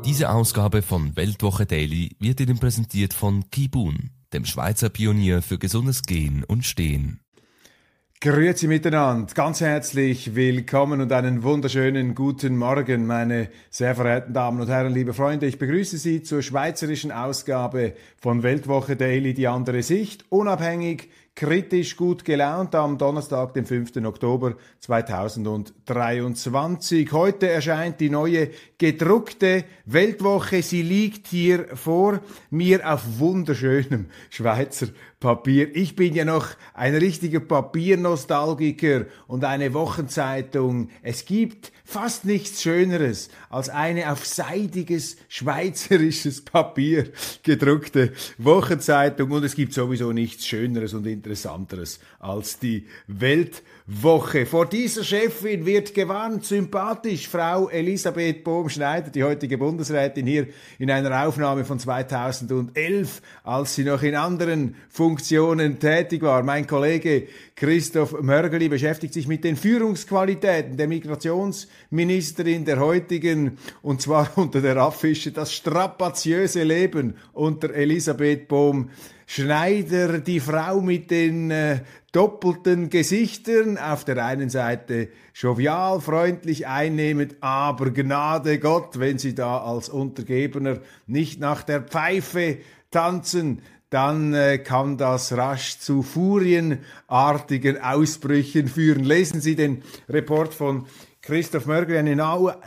Diese Ausgabe von Weltwoche Daily wird Ihnen präsentiert von Kibun, dem Schweizer Pionier für gesundes Gehen und Stehen. Grüezi miteinander, ganz herzlich willkommen und einen wunderschönen guten Morgen, meine sehr verehrten Damen und Herren, liebe Freunde. Ich begrüße Sie zur schweizerischen Ausgabe von Weltwoche Daily, die andere Sicht, unabhängig, kritisch, gut gelaunt am Donnerstag, dem 5. Oktober 2023. Heute erscheint die neue gedruckte Weltwoche. Sie liegt hier vor mir auf wunderschönem Schweizer Papier. Ich bin ja noch ein richtiger Papiernostalgiker und eine Wochenzeitung. Es gibt fast nichts Schöneres als eine auf seidiges schweizerisches Papier gedruckte Wochenzeitung. Und es gibt sowieso nichts Schöneres und Interessanteres als die Weltwoche. Vor dieser Chefin wird gewarnt, sympathisch, Frau Elisabeth Bohm-Schneider, die heutige Bundesrätin, hier in einer Aufnahme von 2011, als sie noch in anderen Funktionen tätig war. Mein Kollege Christoph Mörgeli beschäftigt sich mit den Führungsqualitäten der Migrationsministerin der heutigen, und zwar unter der Affische das strapaziöse Leben unter Elisabeth Bohm-Schneider, die Frau mit den doppelten Gesichtern, auf der einen Seite jovial, freundlich, einnehmend, aber Gnade Gott, wenn sie da als Untergebener nicht nach der Pfeife tanzen, dann kann das rasch zu furienartigen Ausbrüchen führen. Lesen Sie den Report von Christoph Mörgeli, eine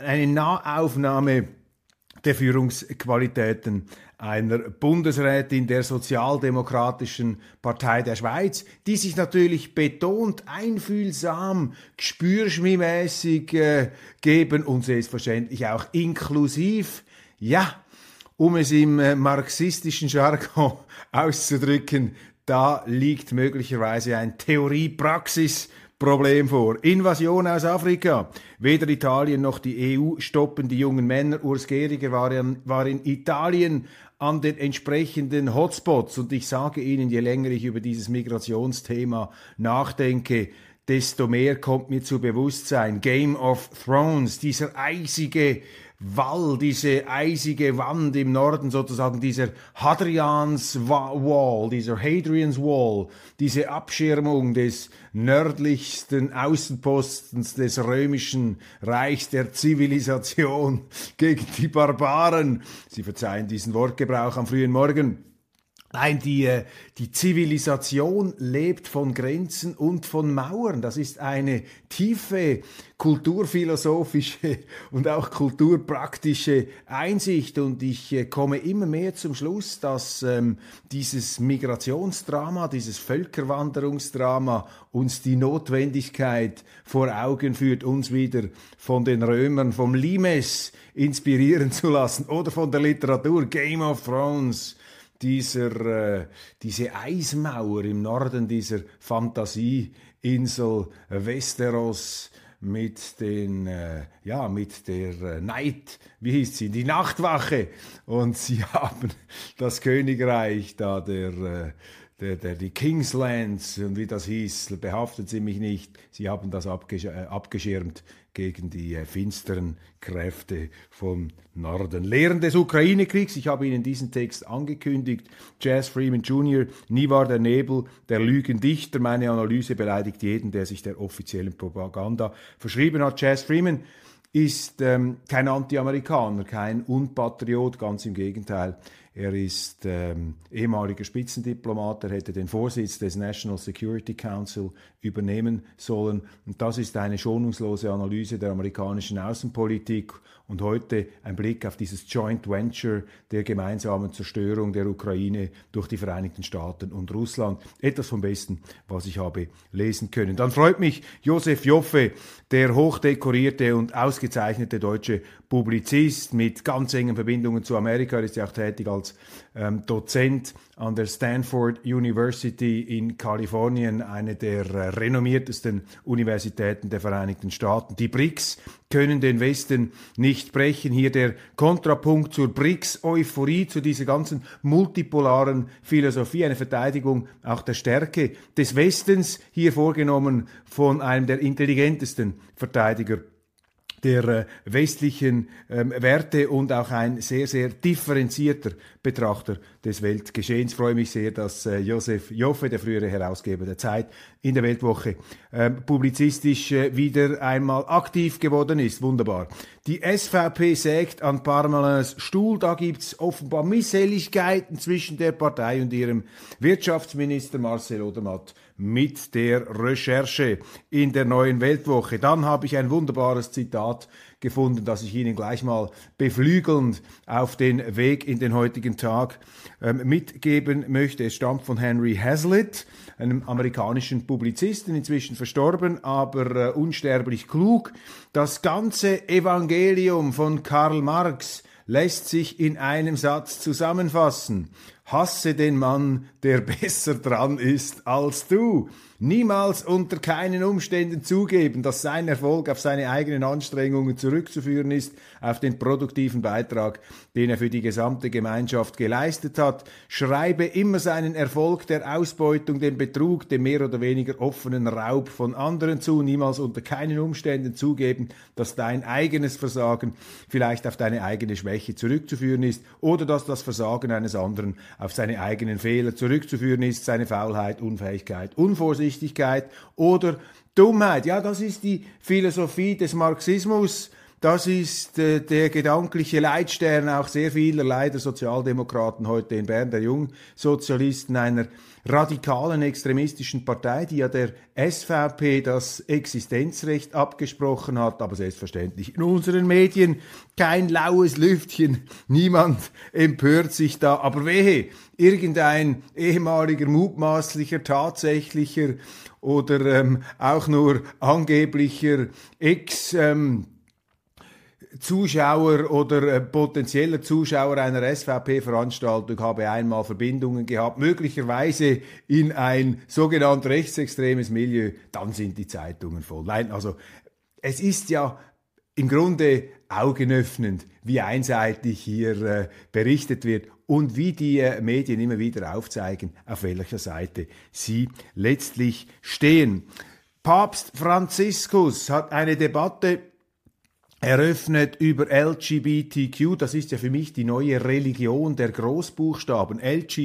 Nahaufnahme der Führungsqualitäten einer Bundesrätin der Sozialdemokratischen Partei der Schweiz, die sich natürlich betont, einfühlsam, gespürschmimäßig geben und selbstverständlich auch inklusiv, ja, um es im marxistischen Jargon auszudrücken, da liegt möglicherweise ein Theorie-Praxis-Problem vor. Invasion aus Afrika. Weder Italien noch die EU stoppen die jungen Männer. Urs Gehriger war in Italien an den entsprechenden Hotspots. Und ich sage Ihnen, je länger ich über dieses Migrationsthema nachdenke, desto mehr kommt mir zu Bewusstsein. Game of Thrones, dieser eisige Wall, diese eisige Wand im Norden, sozusagen dieser Hadrian's Wall, dieser Hadrian's Wall, diese Abschirmung des nördlichsten Außenpostens des römischen Reichs der Zivilisation gegen die Barbaren. Sie verzeihen diesen Wortgebrauch am frühen Morgen. Nein, die Zivilisation lebt von Grenzen und von Mauern. Das ist eine tiefe kulturphilosophische und auch kulturpraktische Einsicht. Und ich komme immer mehr zum Schluss, dass dieses Migrationsdrama, dieses Völkerwanderungsdrama uns die Notwendigkeit vor Augen führt, uns wieder von den Römern, vom Limes inspirieren zu lassen oder von der Literatur Game of Thrones. Diese Eismauer im Norden dieser Fantasieinsel Westeros mit der Night, wie hieß sie, die Nachtwache, und sie haben das Königreich da die Kingslands und wie das hieß, behaften Sie mich nicht, sie haben das abgeschirmt gegen die finsteren Kräfte vom Norden. Lehren des Ukraine-Kriegs, ich habe Ihnen diesen Text angekündigt. Jas Freeman Jr., nie war der Nebel der Lügen dichter. Meine Analyse beleidigt jeden, der sich der offiziellen Propaganda verschrieben hat. Jas Freeman ist kein Anti-Amerikaner, kein Unpatriot, ganz im Gegenteil. Er ist ehemaliger Spitzendiplomat, er hätte den Vorsitz des National Security Council übernehmen sollen. Und das ist eine schonungslose Analyse der amerikanischen Außenpolitik und heute ein Blick auf dieses Joint Venture der gemeinsamen Zerstörung der Ukraine durch die Vereinigten Staaten und Russland. Etwas vom Besten, was ich habe lesen können. Dann freut mich Josef Joffe, der hochdekorierte und ausgezeichnete deutsche Publizist mit ganz engen Verbindungen zu Amerika. Er ist ja auch tätig als Dozent an der Stanford University in Kalifornien, eine der renommiertesten Universitäten der Vereinigten Staaten. Die BRICS können den Westen nicht brechen. Hier der Kontrapunkt zur BRICS-Euphorie, zu dieser ganzen multipolaren Philosophie, eine Verteidigung auch der Stärke des Westens, hier vorgenommen von einem der intelligentesten Verteidiger der westlichen Werte und auch ein sehr, sehr differenzierter Betrachter des Weltgeschehens. Ich freue mich sehr, dass Josef Joffe, der frühere Herausgeber der Zeit, in der Weltwoche publizistisch wieder einmal aktiv geworden ist. Wunderbar. Die SVP sägt an Parmelins Stuhl. Da gibt's offenbar Misshelligkeiten zwischen der Partei und ihrem Wirtschaftsminister Marcel Odermatt mit der Recherche in der Neuen Weltwoche. Dann habe ich ein wunderbares Zitat gefunden, das ich Ihnen gleich mal beflügelnd auf den Weg in den heutigen Tag mitgeben möchte. Es stammt von Henry Hazlitt, einem amerikanischen Publizisten, inzwischen verstorben, aber unsterblich klug. Das ganze Evangelium von Karl Marx lässt sich in einem Satz zusammenfassen. Hasse den Mann, der besser dran ist als du. Niemals unter keinen Umständen zugeben, dass sein Erfolg auf seine eigenen Anstrengungen zurückzuführen ist, auf den produktiven Beitrag, den er für die gesamte Gemeinschaft geleistet hat. Schreibe immer seinen Erfolg der Ausbeutung, dem Betrug, dem mehr oder weniger offenen Raub von anderen zu. Niemals unter keinen Umständen zugeben, dass dein eigenes Versagen vielleicht auf deine eigene Schwäche zurückzuführen ist oder dass das Versagen eines anderen auf seine eigenen Fehler zurückzuführen ist, seine Faulheit, Unfähigkeit, Unvorsichtigkeit oder Dummheit. Ja, das ist die Philosophie des Marxismus. Das ist der gedankliche Leitstern auch sehr vieler leider Sozialdemokraten heute in Bern, der Jungsozialisten, einer radikalen extremistischen Partei, die ja der SVP das Existenzrecht abgesprochen hat, aber selbstverständlich in unseren Medien kein laues Lüftchen, niemand empört sich da, aber wehe, irgendein ehemaliger, mutmaßlicher, tatsächlicher oder auch nur angeblicher Zuschauer oder potenzieller Zuschauer einer SVP-Veranstaltung habe einmal Verbindungen gehabt, möglicherweise in ein sogenannt rechtsextremes Milieu, dann sind die Zeitungen voll. Nein, also es ist ja im Grunde augenöffnend, wie einseitig hier berichtet wird und wie die Medien immer wieder aufzeigen, auf welcher Seite sie letztlich stehen. Papst Franziskus hat eine Debatte eröffnet über LGBTQ, das ist ja für mich die neue Religion der Großbuchstaben,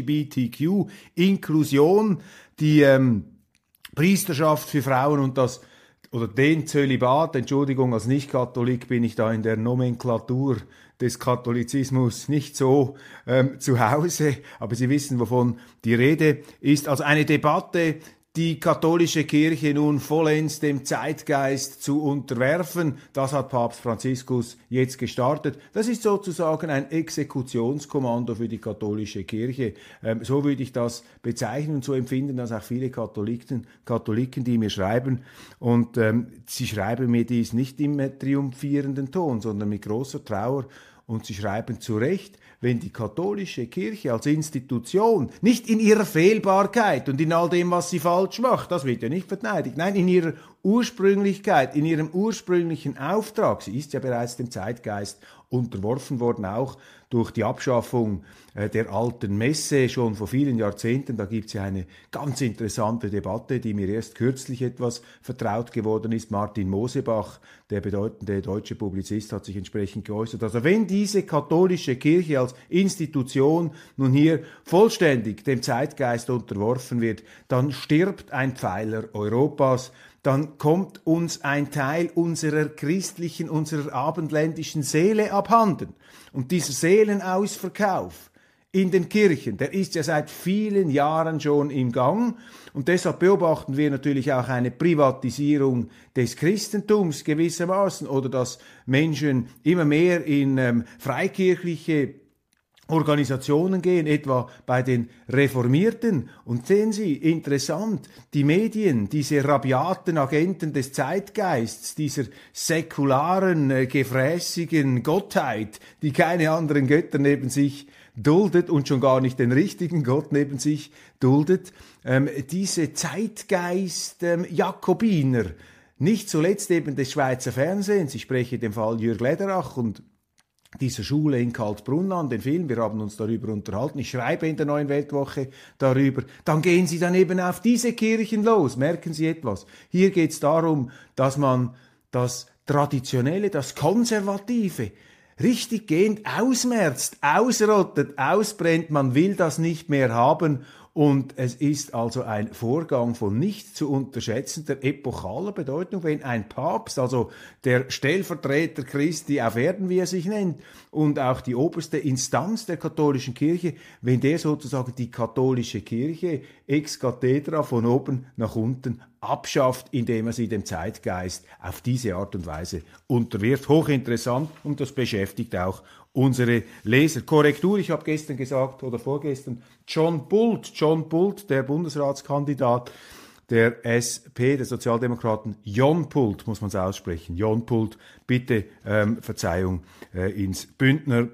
LGBTQ, Inklusion, die Priesterschaft für Frauen und das oder den Zölibat, Entschuldigung, als Nicht-Katholik bin ich da in der Nomenklatur des Katholizismus nicht so zu Hause, aber Sie wissen, wovon die Rede ist, also eine Debatte, die katholische Kirche nun vollends dem Zeitgeist zu unterwerfen. Das hat Papst Franziskus jetzt gestartet. Das ist sozusagen ein Exekutionskommando für die katholische Kirche. So würde ich das bezeichnen und so empfinden das auch viele Katholiken, die mir schreiben. Und sie schreiben mir dies nicht im triumphierenden Ton, sondern mit großer Trauer. Und sie schreiben zu Recht, wenn die katholische Kirche als Institution nicht in ihrer Fehlbarkeit und in all dem, was sie falsch macht, das wird ja nicht verteidigt, nein, in ihrer Ursprünglichkeit, in ihrem ursprünglichen Auftrag, sie ist ja bereits dem Zeitgeist unterworfen worden, auch durch die Abschaffung der alten Messe schon vor vielen Jahrzehnten. Da gibt es ja eine ganz interessante Debatte, die mir erst kürzlich etwas vertraut geworden ist. Martin Mosebach, der bedeutende deutsche Publizist, hat sich entsprechend geäußert. Also wenn diese katholische Kirche als Institution nun hier vollständig dem Zeitgeist unterworfen wird, dann stirbt ein Pfeiler Europas. Dann kommt uns ein Teil unserer christlichen, unserer abendländischen Seele abhanden. Und dieser Seelenausverkauf in den Kirchen, der ist ja seit vielen Jahren schon im Gang. Und deshalb beobachten wir natürlich auch eine Privatisierung des Christentums gewissermaßen oder dass Menschen immer mehr in freikirchliche Organisationen gehen, etwa bei den Reformierten. Und sehen Sie, interessant, die Medien, diese rabiaten Agenten des Zeitgeists, dieser säkularen, gefräßigen Gottheit, die keine anderen Götter neben sich duldet und schon gar nicht den richtigen Gott neben sich duldet, diese Zeitgeist-Jakobiner, nicht zuletzt eben des Schweizer Fernsehens, ich spreche den Fall Jürg Lederach und dieser Schule in Karlsbrunn an, den Film, wir haben uns darüber unterhalten, ich schreibe in der Neuen Weltwoche darüber, dann gehen Sie dann eben auf diese Kirchen los, merken Sie etwas. Hier geht es darum, dass man das Traditionelle, das Konservative richtig gehend ausmerzt, ausrottet, ausbrennt. Man will das nicht mehr haben. Und es ist also ein Vorgang von nicht zu unterschätzender epochaler Bedeutung, wenn ein Papst, also der Stellvertreter Christi auf Erden, wie er sich nennt, und auch die oberste Instanz der katholischen Kirche, wenn der sozusagen die katholische Kirche ex cathedra von oben nach unten abschafft, indem er sie dem Zeitgeist auf diese Art und Weise unterwirft. Hochinteressant, und das beschäftigt auch unsere Leser. Korrektur, ich habe gestern gesagt oder vorgestern, John Pult, der Bundesratskandidat der SP, der Sozialdemokraten, Jon Pult, muss man es aussprechen, Jon Pult, bitte Verzeihung ins Bündnerland.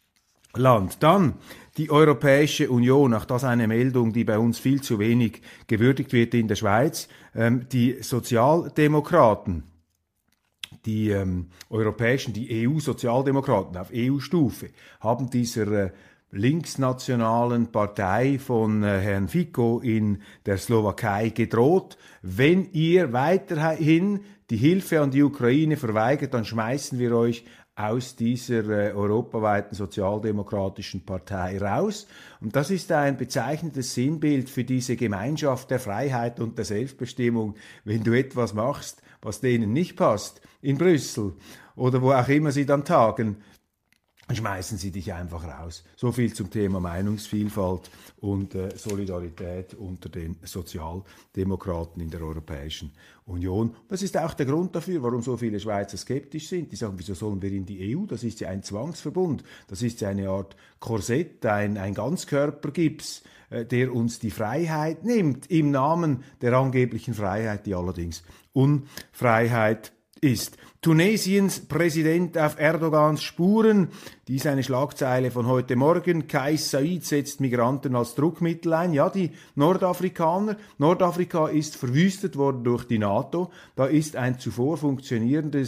Dann die Europäische Union, auch das eine Meldung, die bei uns viel zu wenig gewürdigt wird in der Schweiz. Die Sozialdemokraten, die europäischen, die EU-Sozialdemokraten auf EU-Stufe haben dieser linksnationalen Partei von Herrn Fico in der Slowakei gedroht: Wenn ihr weiterhin die Hilfe an die Ukraine verweigert, dann schmeißen wir euch aus dieser europaweiten sozialdemokratischen Partei raus. Und das ist ein bezeichnendes Sinnbild für diese Gemeinschaft der Freiheit und der Selbstbestimmung. Wenn du etwas machst, was denen nicht passt, in Brüssel oder wo auch immer sie dann tagen, dann schmeißen sie dich einfach raus. So viel zum Thema Meinungsvielfalt und Solidarität unter den Sozialdemokraten in der Europäischen Union. Das ist auch der Grund dafür, warum so viele Schweizer skeptisch sind. Die sagen, wieso sollen wir in die EU? Das ist ja ein Zwangsverbund. Das ist ja eine Art Korsett, ein Ganzkörpergips, der uns die Freiheit nimmt, im Namen der angeblichen Freiheit, die allerdings Unfreiheit ist. Tunesiens Präsident auf Erdogans Spuren. Dies eine Schlagzeile von heute Morgen. Kais Saied setzt Migranten als Druckmittel ein. Ja, die Nordafrikaner. Nordafrika ist verwüstet worden durch die NATO. Da ist ein zuvor funktionierender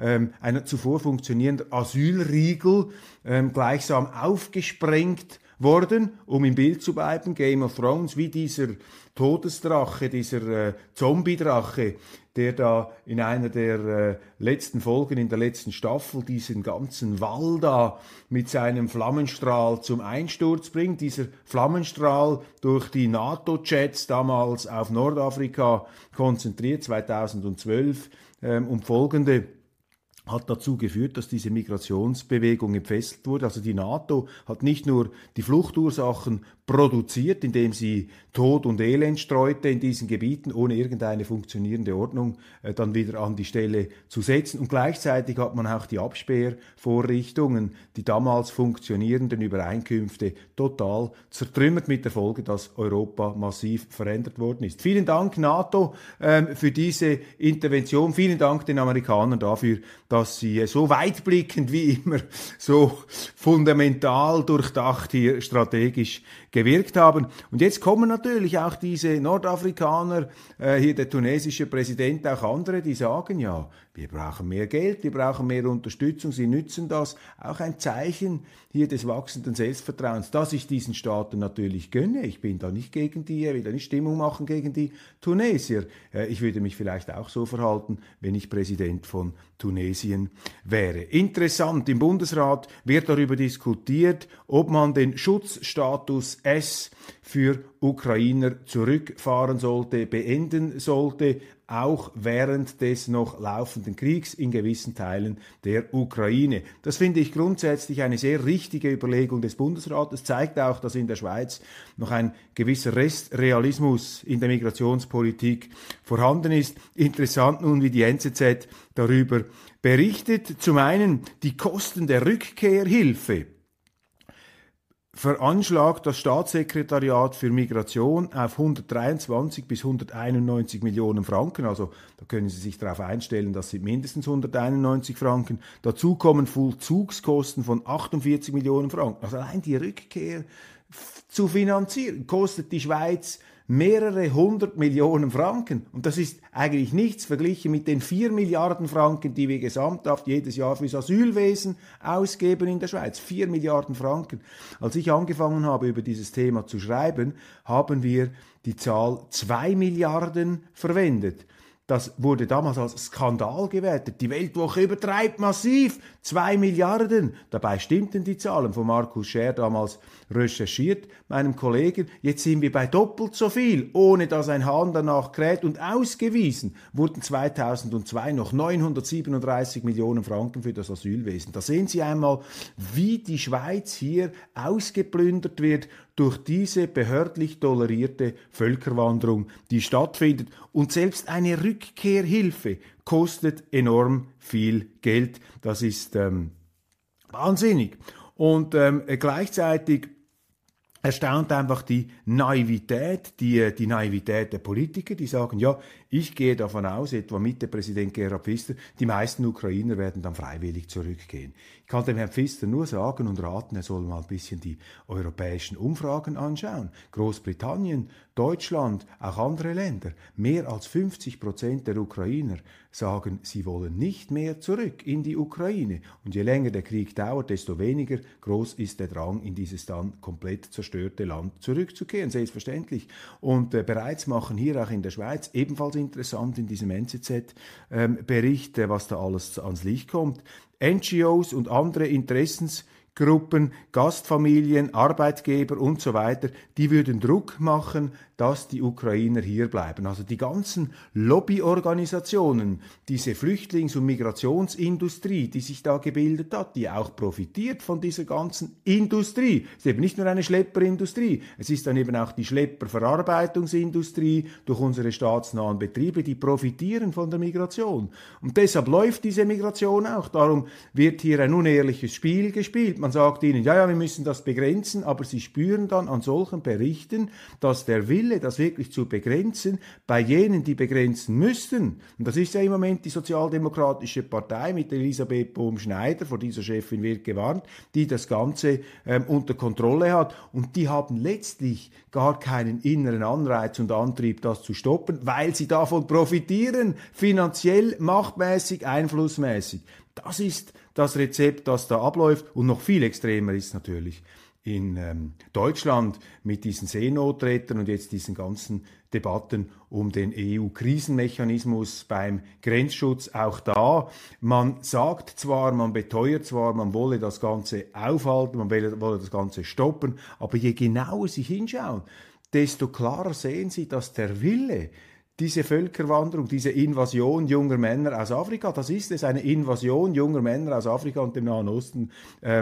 Asylriegel gleichsam aufgesprengt worden, um im Bild zu bleiben. Game of Thrones, wie dieser Todesdrache, dieser Zombie-Drache, der da in einer der letzten Folgen in der letzten Staffel diesen ganzen Wall da mit seinem Flammenstrahl zum Einsturz bringt. Dieser Flammenstrahl durch die NATO-Jets damals auf Nordafrika konzentriert, 2012 und folgende, hat dazu geführt, dass diese Migrationsbewegung entfesselt wurde. Also die NATO hat nicht nur die Fluchtursachen produziert, indem sie Tod und Elend streute in diesen Gebieten, ohne irgendeine funktionierende Ordnung dann wieder an die Stelle zu setzen. Und gleichzeitig hat man auch die Absperrvorrichtungen, die damals funktionierenden Übereinkünfte total zertrümmert, mit der Folge, dass Europa massiv verändert worden ist. Vielen Dank, NATO, für diese Intervention. Vielen Dank den Amerikanern dafür, dass sie so weitblickend wie immer, so fundamental durchdacht hier strategisch gewirkt haben. Und jetzt kommen natürlich auch diese Nordafrikaner, hier der tunesische Präsident, auch andere, die sagen, ja, wir brauchen mehr Geld, wir brauchen mehr Unterstützung, sie nützen das. Auch ein Zeichen hier des wachsenden Selbstvertrauens, das ich diesen Staaten natürlich gönne. Ich bin da nicht gegen die, will da nicht Stimmung machen gegen die Tunesier. Ich würde mich vielleicht auch so verhalten, wenn ich Präsident von Tunesien wäre. Interessant, im Bundesrat wird darüber diskutiert, ob man den Schutzstatus S für Ukrainer zurückfahren sollte, beenden sollte, auch während des noch laufenden Kriegs in gewissen Teilen der Ukraine. Das finde ich grundsätzlich eine sehr richtige Überlegung des Bundesrates. Zeigt auch, dass in der Schweiz noch ein gewisser Restrealismus in der Migrationspolitik vorhanden ist. Interessant nun, wie die NZZ darüber berichtet. Zum einen die Kosten der Rückkehrhilfe veranschlagt das Staatssekretariat für Migration auf 123 bis 191 Millionen Franken. Also da können Sie sich darauf einstellen, das sind mindestens 191 Franken. Dazu kommen Vollzugskosten von 48 Millionen Franken. Also allein die Rückkehr zu finanzieren, kostet die Schweiz mehrere 100 Millionen Franken. Und das ist eigentlich nichts verglichen mit den 4 Milliarden Franken, die wir gesamthaft jedes Jahr fürs Asylwesen ausgeben in der Schweiz. 4 Milliarden Franken. Als ich angefangen habe, über dieses Thema zu schreiben, haben wir die Zahl 2 Milliarden verwendet. das wurde damals als Skandal gewertet. Die Weltwoche übertreibt massiv, 2 Milliarden. Dabei stimmten die Zahlen von Markus Scher, damals recherchiert, meinem Kollegen. Jetzt sind wir bei doppelt so viel, ohne dass ein Hahn danach kräht. Und ausgewiesen wurden 2002 noch 937 Millionen Franken für das Asylwesen. Da sehen Sie einmal, wie die Schweiz hier ausgeplündert wird durch diese behördlich tolerierte Völkerwanderung, die stattfindet. Und selbst eine Rückkehrhilfe kostet enorm viel Geld. Das ist wahnsinnig. Und gleichzeitig erstaunt einfach die Naivität, die Naivität der Politiker, die sagen, ja, ich gehe davon aus, etwa Mitte-Präsident Gerhard Pfister, die meisten Ukrainer werden dann freiwillig zurückgehen. Ich kann dem Herrn Pfister nur sagen und raten, er soll mal ein bisschen die europäischen Umfragen anschauen. Großbritannien, Deutschland, auch andere Länder, mehr als 50% der Ukrainer sagen, sie wollen nicht mehr zurück in die Ukraine. Und je länger der Krieg dauert, desto weniger groß ist der Drang, in dieses dann komplett zerstörte Land zurückzukehren, selbstverständlich. Und bereits machen hier auch in der Schweiz, ebenfalls interessant in diesem NZZ-Bericht, was da alles ans Licht kommt, NGOs und andere Interessensgruppen, Gastfamilien, Arbeitgeber und so weiter, die würden Druck machen, dass die Ukrainer hier bleiben. Also die ganzen Lobbyorganisationen, diese Flüchtlings- und Migrationsindustrie, die sich da gebildet hat, die auch profitiert von dieser ganzen Industrie. Es ist eben nicht nur eine Schlepperindustrie, es ist dann eben auch die Schlepperverarbeitungsindustrie durch unsere staatsnahen Betriebe, die profitieren von der Migration. Und deshalb läuft diese Migration auch. Darum wird hier ein unehrliches Spiel gespielt. Man sagt ihnen, ja, wir müssen das begrenzen, aber sie spüren dann an solchen Berichten, dass der Wille, das wirklich zu begrenzen, bei jenen, die begrenzen müssten, und das ist ja im Moment die Sozialdemokratische Partei mit Elisabeth Bohm-Schneider, vor dieser Chefin wird gewarnt, die das Ganze unter Kontrolle hat, und die haben letztlich gar keinen inneren Anreiz und Antrieb, das zu stoppen, weil sie davon profitieren, finanziell, machtmäßig, einflussmäßig. Das ist das Rezept, das da abläuft, und noch viel extremer ist natürlich in Deutschland mit diesen Seenotrettern und jetzt diesen ganzen Debatten um den EU-Krisenmechanismus beim Grenzschutz. Auch da, man sagt zwar, man beteuert zwar, man wolle das Ganze aufhalten, man wolle das Ganze stoppen, aber je genauer Sie hinschauen, desto klarer sehen Sie, dass der Wille, diese Völkerwanderung, diese Invasion junger Männer aus Afrika, das ist es, eine Invasion junger Männer aus Afrika und dem Nahen Osten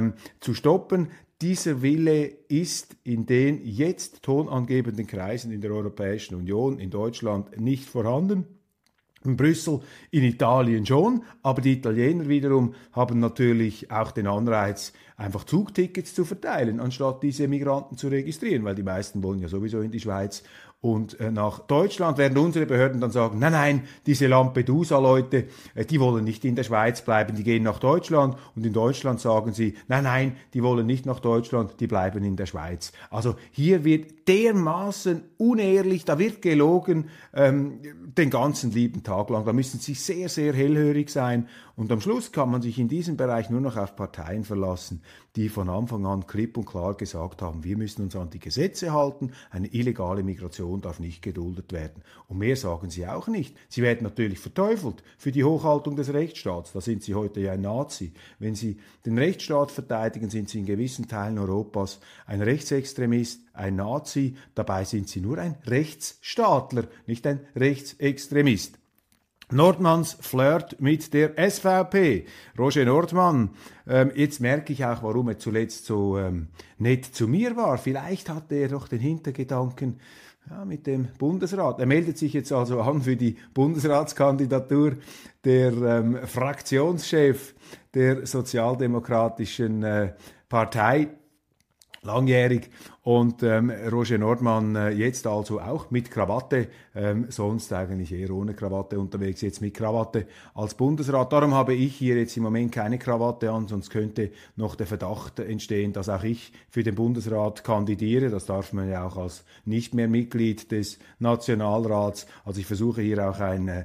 zu stoppen. Dieser Wille ist in den jetzt tonangebenden Kreisen in der Europäischen Union, in Deutschland nicht vorhanden. In Brüssel, in Italien schon, aber die Italiener wiederum haben natürlich auch den Anreiz, einfach Zugtickets zu verteilen, anstatt diese Migranten zu registrieren, weil die meisten wollen ja sowieso in die Schweiz und nach Deutschland, während unsere Behörden dann sagen, nein, diese Lampedusa-Leute, die wollen nicht in der Schweiz bleiben, die gehen nach Deutschland, und in Deutschland sagen sie, nein, die wollen nicht nach Deutschland, die bleiben in der Schweiz. Also hier wird dermaßen unehrlich, da wird gelogen den ganzen lieben Tag lang. Da müssen Sie sehr, sehr hellhörig sein, und am Schluss kann man sich in diesem Bereich nur noch auf Parteien verlassen, die von Anfang an klipp und klar gesagt haben, wir müssen uns an die Gesetze halten, eine illegale Migration darf nicht geduldet werden. Und mehr sagen sie auch nicht. Sie werden natürlich verteufelt für die Hochhaltung des Rechtsstaats. Da sind sie heute ja ein Nazi. Wenn sie den Rechtsstaat verteidigen, sind sie in gewissen Teilen Europas ein Rechtsextremist, ein Nazi. Dabei sind sie nur ein Rechtsstaatler, nicht ein Rechtsextremist. Nordmanns Flirt mit der SVP. Roger Nordmann, jetzt merke ich auch, warum er zuletzt so nett zu mir war. Vielleicht hatte er doch den Hintergedanken, ja, mit dem Bundesrat. Er meldet sich jetzt also an für die Bundesratskandidatur. Der Fraktionschef der Sozialdemokratischen Partei, langjährig, und Roger Nordmann jetzt also auch mit Krawatte, sonst eigentlich eher ohne Krawatte unterwegs, jetzt mit Krawatte als Bundesrat. Darum habe ich hier jetzt im Moment keine Krawatte an, sonst könnte noch der Verdacht entstehen, dass auch ich für den Bundesrat kandidiere. Das darf man ja auch als nicht mehr Mitglied des Nationalrats. Also ich versuche hier auch ein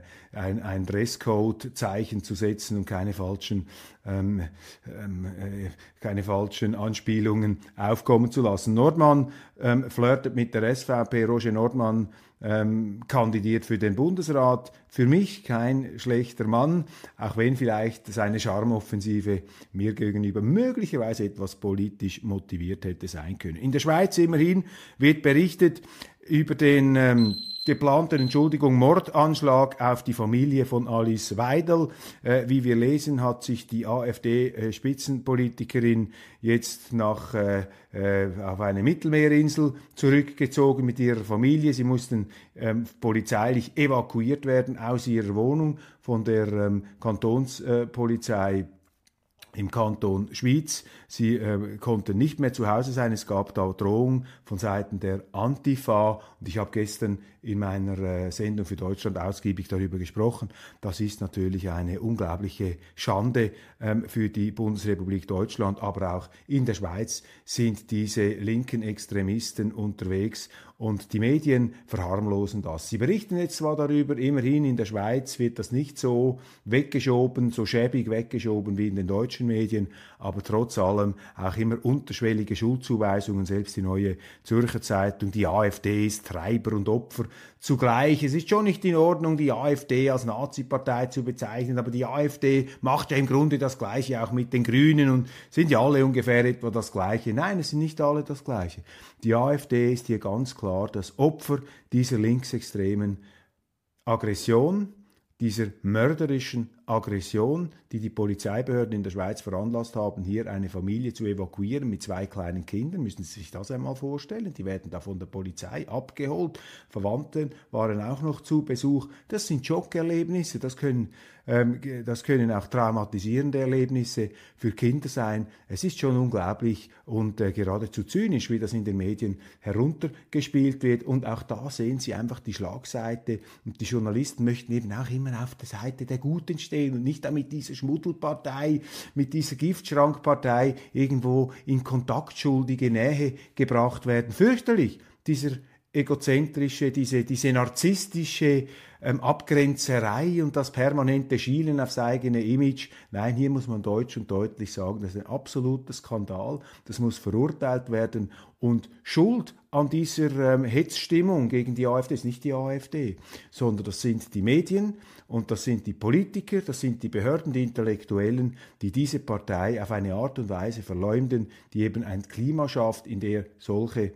Dresscode-Zeichen zu setzen und keine falschen Anspielungen auf aufkommen zu lassen. Nordmann flirtet mit der SVP, Roger Nordmann kandidiert für den Bundesrat. Für mich kein schlechter Mann, auch wenn vielleicht seine Charmeoffensive mir gegenüber möglicherweise etwas politisch motiviert hätte sein können. In der Schweiz immerhin wird berichtet über den geplanten, Mordanschlag auf die Familie von Alice Weidel. Wie wir lesen, hat sich die AfD-Spitzenpolitikerin jetzt auf eine Mittelmeerinsel zurückgezogen mit ihrer Familie. Sie mussten polizeilich evakuiert werden aus ihrer Wohnung von der Kantonspolizei im Kanton Schwyz. Sie konnten nicht mehr zu Hause sein. Es gab da Drohungen von Seiten der Antifa. Und ich habe gestern in meiner Sendung für Deutschland ausgiebig darüber gesprochen. Das ist natürlich eine unglaubliche Schande für die Bundesrepublik Deutschland. Aber auch in der Schweiz sind diese linken Extremisten unterwegs. Und die Medien verharmlosen das. Sie berichten jetzt zwar darüber, immerhin in der Schweiz wird das nicht so weggeschoben, so schäbig weggeschoben wie in den deutschen Medien, aber trotz allem auch immer unterschwellige Schuldzuweisungen, selbst die Neue Zürcher Zeitung, die AfD ist Treiber und Opfer zugleich. Es ist schon nicht in Ordnung, die AfD als Nazi-Partei zu bezeichnen, aber die AfD macht ja im Grunde das Gleiche auch mit den Grünen und sind ja alle ungefähr etwa das Gleiche. Nein, es sind nicht alle das Gleiche. Die AfD ist hier ganz klar das Opfer dieser linksextremen Aggression, dieser mörderischen Aggression, die die Polizeibehörden in der Schweiz veranlasst haben, hier eine Familie zu evakuieren mit 2 kleinen Kindern. Müssen Sie sich das einmal vorstellen. Die werden da von der Polizei abgeholt. Verwandte waren auch noch zu Besuch. Das sind Schockerlebnisse. Das können auch traumatisierende Erlebnisse für Kinder sein. Es ist schon unglaublich und geradezu zynisch, wie das in den Medien heruntergespielt wird. Und auch da sehen Sie einfach die Schlagseite. Und die Journalisten möchten eben auch immer auf der Seite der Guten stehen und nicht damit diese Schmuddelpartei, mit dieser Giftschrankpartei irgendwo in kontaktschuldige Nähe gebracht werden. Fürchterlich, dieser egozentrische, diese narzisstische Abgrenzerei und das permanente Schielen aufs eigene Image. Nein, hier muss man deutsch und deutlich sagen, das ist ein absoluter Skandal, das muss verurteilt werden und Schuld an dieser Hetzstimmung gegen die AfD ist nicht die AfD, sondern das sind die Medien und das sind die Politiker, das sind die Behörden, die Intellektuellen, die diese Partei auf eine Art und Weise verleumden, die eben ein Klima schafft, in dem solche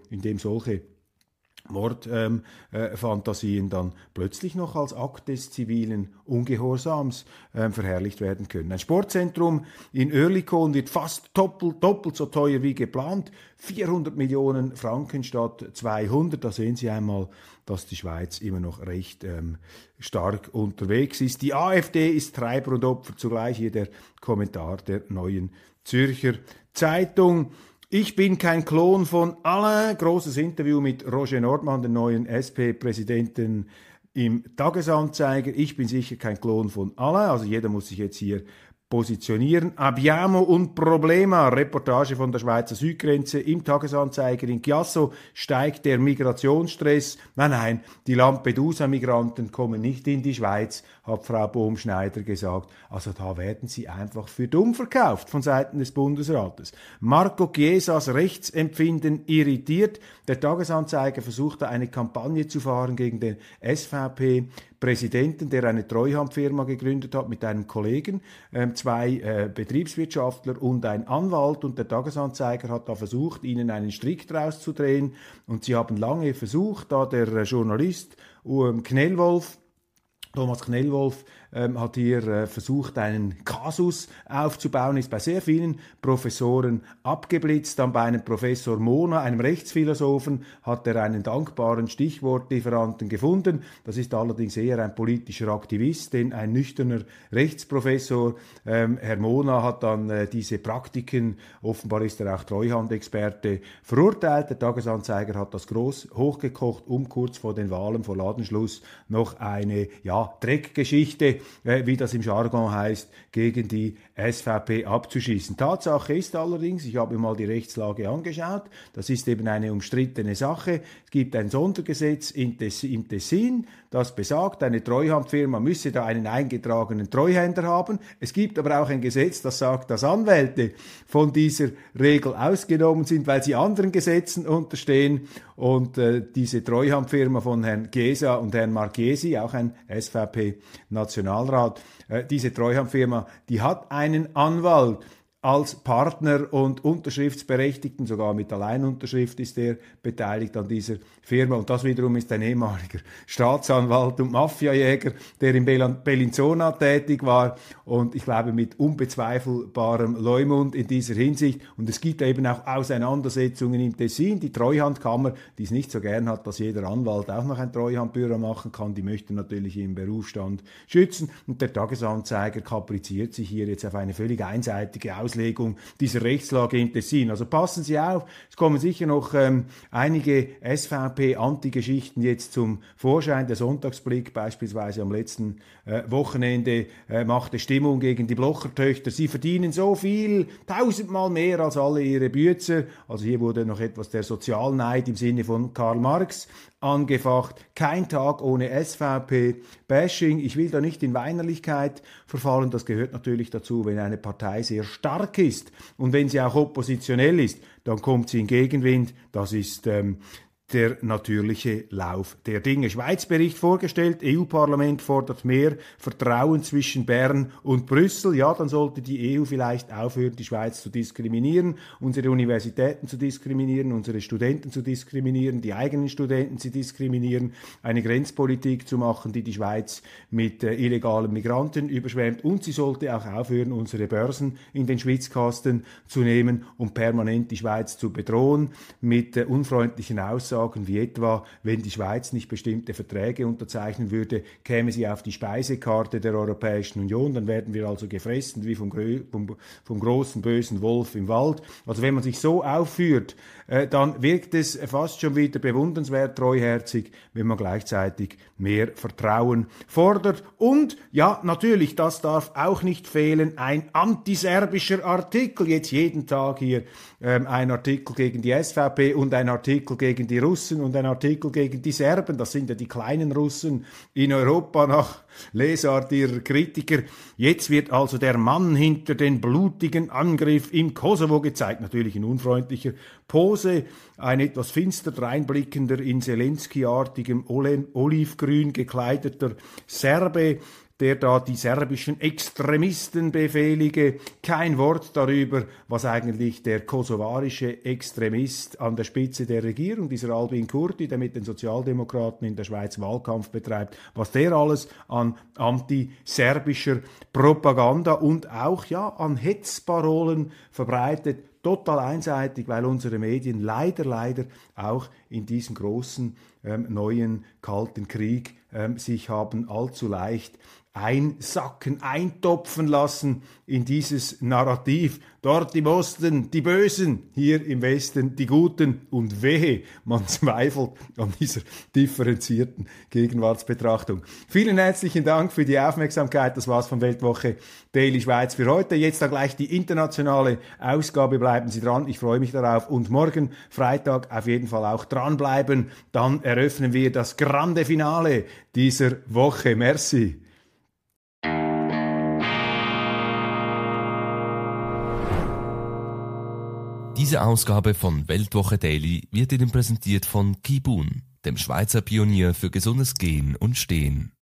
Mordfantasien dann plötzlich noch als Akt des zivilen Ungehorsams verherrlicht werden können. Ein Sportzentrum in Oerlikon wird fast doppelt so teuer wie geplant. 400 Millionen Franken statt 200. Da sehen Sie einmal, dass die Schweiz immer noch recht stark unterwegs ist. Die AfD ist Treiber und Opfer zugleich. Hier der Kommentar der Neuen Zürcher Zeitung. Ich bin kein Klon von Alain. Großes Interview mit Roger Nordmann, dem neuen SP-Präsidenten im Tagesanzeiger. Ich bin sicher kein Klon von Alain. Also jeder muss sich jetzt hier positionieren. Abbiamo un problema. Reportage von der Schweizer Südgrenze im Tagesanzeiger. In Chiasso steigt der Migrationsstress. Nein, die Lampedusa-Migranten kommen nicht in die Schweiz, hat Frau Bohm-Schneider gesagt. Also da werden sie einfach für dumm verkauft von Seiten des Bundesrates. Marco Chiesas Rechtsempfinden irritiert. Der Tagesanzeiger versuchte eine Kampagne zu fahren gegen den SVP-Präsidenten, der eine Treuhandfirma gegründet hat mit einem Kollegen, 2 Betriebswirtschaftler und ein Anwalt. Und der Tagesanzeiger hat da versucht, ihnen einen Strick draus zu drehen. Und sie haben lange versucht, da der Journalist Thomas Knellwolf hat hier versucht, einen Kasus aufzubauen, ist bei sehr vielen Professoren abgeblitzt. Dann bei einem Professor Mona, einem Rechtsphilosophen, hat er einen dankbaren Stichwortlieferanten gefunden. Das ist allerdings eher ein politischer Aktivist, denn ein nüchterner Rechtsprofessor, Herr Mona, hat dann diese Praktiken, offenbar ist er auch Treuhandexperte, verurteilt. Der Tagesanzeiger hat das groß hochgekocht, um kurz vor den Wahlen, vor Ladenschluss, noch eine Dreckgeschichte wie das im Jargon heißt, gegen die SVP abzuschießen. Tatsache ist allerdings, ich habe mir mal die Rechtslage angeschaut, das ist eben eine umstrittene Sache. Es gibt ein Sondergesetz im Tessin, das besagt, eine Treuhandfirma müsse da einen eingetragenen Treuhänder haben. Es gibt aber auch ein Gesetz, das sagt, dass Anwälte von dieser Regel ausgenommen sind, weil sie anderen Gesetzen unterstehen. Und diese Treuhandfirma von Herrn Gesa und Herrn Marchesi, auch ein SVP-Nationalrat, diese Treuhandfirma, die hat einen Anwalt als Partner und Unterschriftsberechtigten, sogar mit Alleinunterschrift ist er beteiligt an dieser Firma. Und das wiederum ist ein ehemaliger Staatsanwalt und Mafiajäger, der in Bellinzona tätig war und ich glaube mit unbezweifelbarem Leumund in dieser Hinsicht. Und es gibt eben auch Auseinandersetzungen im Tessin. Die Treuhandkammer, die es nicht so gern hat, dass jeder Anwalt auch noch ein Treuhandbüro machen kann, die möchte natürlich ihren Berufsstand schützen. Und der Tagesanzeiger kapriziert sich hier jetzt auf eine völlig einseitige Auslegung dieser Rechtslage im Tessin. Also passen Sie auf, es kommen sicher noch einige SVP-Anti-Geschichten jetzt zum Vorschein. Der Sonntagsblick beispielsweise am letzten Wochenende machte Stimmung gegen die Blocher-Töchter. Sie verdienen so viel, 1000-mal mehr als alle ihre Bützer. Also hier wurde noch etwas der Sozialneid im Sinne von Karl Marx angefacht. Kein Tag ohne SVP-Bashing. Ich will da nicht in Weinerlichkeit verfallen. Das gehört natürlich dazu, wenn eine Partei sehr stark ist und wenn sie auch oppositionell ist, dann kommt sie in Gegenwind. Das ist der natürliche Lauf der Dinge. Schweiz-Bericht vorgestellt, EU-Parlament fordert mehr Vertrauen zwischen Bern und Brüssel. Ja, dann sollte die EU vielleicht aufhören, die Schweiz zu diskriminieren, unsere Universitäten zu diskriminieren, unsere Studenten zu diskriminieren, die eigenen Studenten zu diskriminieren, eine Grenzpolitik zu machen, die die Schweiz mit illegalen Migranten überschwemmt. Und sie sollte auch aufhören, unsere Börsen in den Schwitzkasten zu nehmen und permanent die Schweiz zu bedrohen mit unfreundlichen Aussagen, wie etwa, wenn die Schweiz nicht bestimmte Verträge unterzeichnen würde, käme sie auf die Speisekarte der Europäischen Union, dann werden wir also gefressen wie vom großen bösen Wolf im Wald. Also wenn man sich so aufführt, dann wirkt es fast schon wieder bewundernswert treuherzig, wenn man gleichzeitig mehr Vertrauen fordert. Und ja, natürlich, das darf auch nicht fehlen, ein antiserbischer Artikel, jetzt jeden Tag hier ein Artikel gegen die SVP und ein Artikel gegen die Russen und ein Artikel gegen die Serben, das sind ja die kleinen Russen in Europa nach Lesart ihrer Kritiker. Jetzt wird also der Mann hinter den blutigen Angriff im Kosovo gezeigt, natürlich in unfreundlicher Pose, ein etwas finster dreinblickender, in Zelensky-artigem olivgrün gekleideter Serbe, der da die serbischen Extremisten befehlige. Kein Wort darüber, was eigentlich der kosovarische Extremist an der Spitze der Regierung, dieser Albin Kurti, der mit den Sozialdemokraten in der Schweiz Wahlkampf betreibt, was der alles an antiserbischer Propaganda und auch ja an Hetzparolen verbreitet. Total einseitig, weil unsere Medien leider auch in diesem großen neuen Kalten Krieg sich haben allzu leicht einsacken, eintopfen lassen in dieses Narrativ. Dort im Osten die Bösen, hier im Westen die Guten. Und wehe, man zweifelt an dieser differenzierten Gegenwartsbetrachtung. Vielen herzlichen Dank für die Aufmerksamkeit. Das war's von Weltwoche Daily Schweiz für heute. Jetzt dann gleich die internationale Ausgabe. Bleiben Sie dran, ich freue mich darauf. Und morgen, Freitag, auf jeden Fall auch dranbleiben. Dann eröffnen wir das grande Finale dieser Woche. Merci. Diese Ausgabe von Weltwoche Daily wird Ihnen präsentiert von Kibun, dem Schweizer Pionier für gesundes Gehen und Stehen.